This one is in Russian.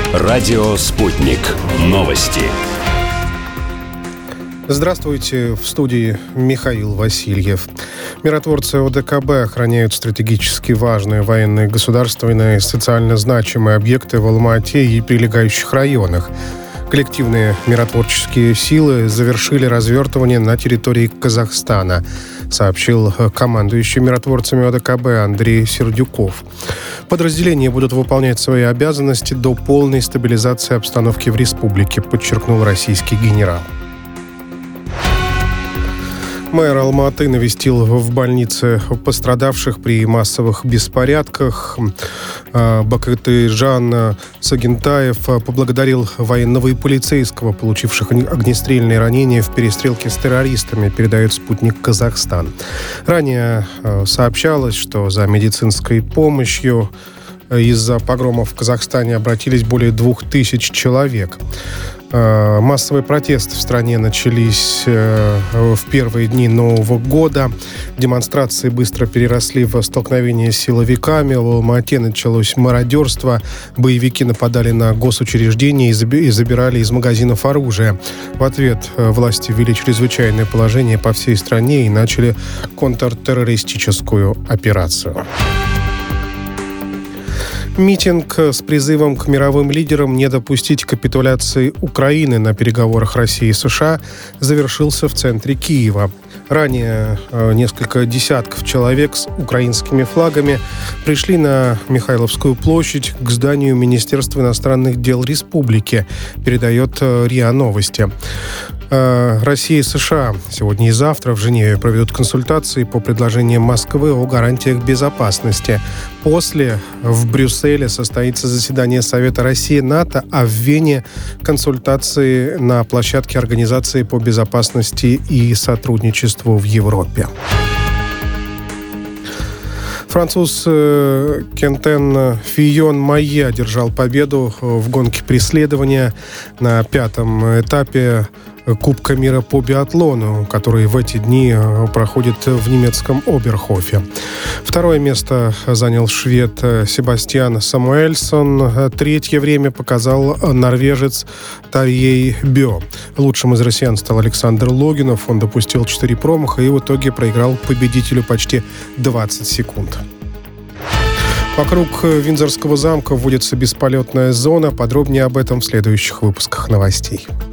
Радио «Спутник». Новости. Здравствуйте, в студии Михаил Васильев. Миротворцы ОДКБ охраняют стратегически важные военные, государственные и социально значимые объекты в Алма-Ате и прилегающих районах. Коллективные миротворческие силы завершили развертывание на территории Казахстана, сообщил командующий миротворцами ОДКБ Андрей Сердюков. Подразделения будут выполнять свои обязанности до полной стабилизации обстановки в республике, подчеркнул российский генерал. Мэр Алма-Аты навестил в больнице пострадавших при массовых беспорядках. Бакытыжан Сагентаев поблагодарил военного и полицейского, получивших огнестрельные ранения в перестрелке с террористами, передает «Спутник Казахстан». Ранее сообщалось, что за медицинской помощью из-за погромов в Казахстане обратились более 2000 человек. Массовые протесты в стране начались в первые дни Нового года. Демонстрации быстро переросли в столкновение с силовиками. В Алма-Ате началось мародерство. Боевики нападали на госучреждения и забирали из магазинов оружие. В ответ власти ввели чрезвычайное положение по всей стране и начали контртеррористическую операцию. Митинг с призывом к мировым лидерам не допустить капитуляции Украины на переговорах России и США завершился в центре Киева. Ранее несколько десятков человек с украинскими флагами пришли на Михайловскую площадь к зданию Министерства иностранных дел республики, передает РИА Новости. Россия и США сегодня и завтра в Женеве проведут консультации по предложениям Москвы о гарантиях безопасности. После в Брюсселе состоится заседание Совета России-НАТО, а в Вене консультации на площадке Организации по безопасности и сотрудничеству в Европе. Француз Кентен Фийон-Майе одержал победу в гонке преследования на 5-м этапе Кубка мира по биатлону, который в эти дни проходит в немецком Оберхофе. Второе место занял швед Себастьян Самуэльсон. Третье время показал норвежец Тарьей Бё. Лучшим из россиян стал Александр Логинов. Он допустил 4 промаха и в итоге проиграл победителю почти 20 секунд. Вокруг Виндзорского замка вводится бесполетная зона. Подробнее об этом в следующих выпусках новостей.